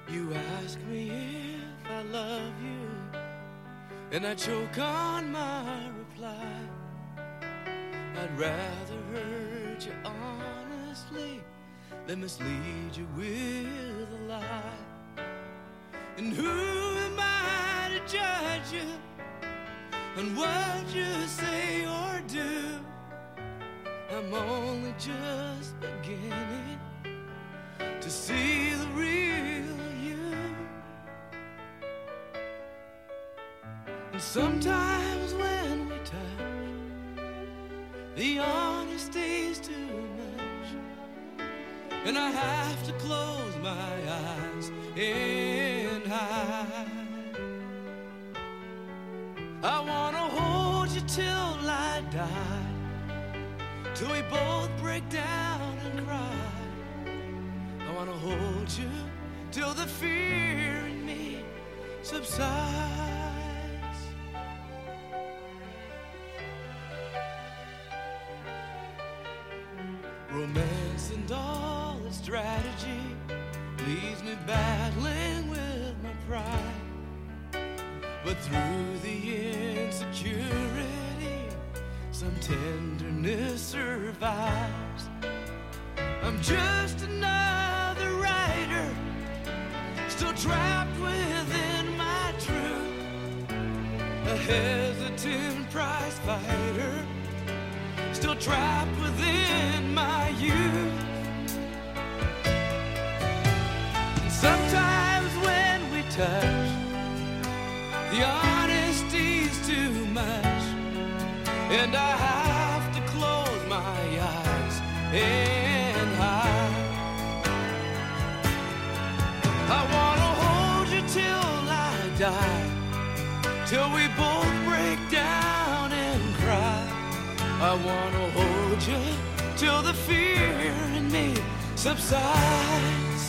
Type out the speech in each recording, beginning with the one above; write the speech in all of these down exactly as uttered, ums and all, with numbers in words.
You ask me if I love you, and I choke on my reply. I'd rather hurt you honestly than mislead you with a lie. And who am I to judge you on what you say or do? I'm only just beginning to see the real you. And sometimes when we touch, the honesty's too much, and I have to close my eyes and hide. I wanna hold you till I die, till we both break down and cry. I wanna hold you till the fear in me subsides. Romance and all its strategy leaves me battling with my pride. But through the insecurity, some tenderness survives. I'm just another writer, still trapped within my truth. A hesitant prize fighter, still trapped within my youth. And sometimes when we touch, the honesty's too much, and I have to close my eyes and hide. I wanna hold you till I die, till we both break down and cry. I wanna hold you till the fear in me subsides.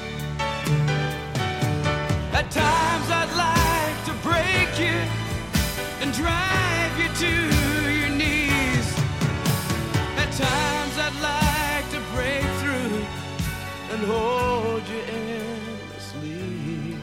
At times I'd like to break you and drive you to your knees. At times I'd like to break through and hold you endlessly.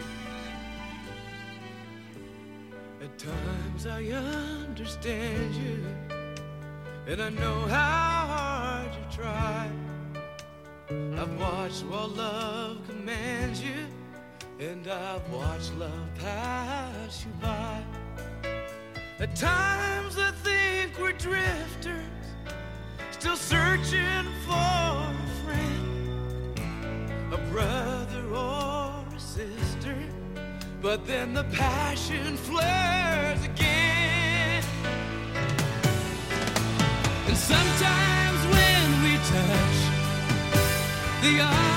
At times I understand you, and I know how hard you try. I've watched while love commands you, and I've watched love pass you by. At times I think we're drifters, still searching for a friend, a brother or a sister. But then the passion flares again. And sometimes when we touch, the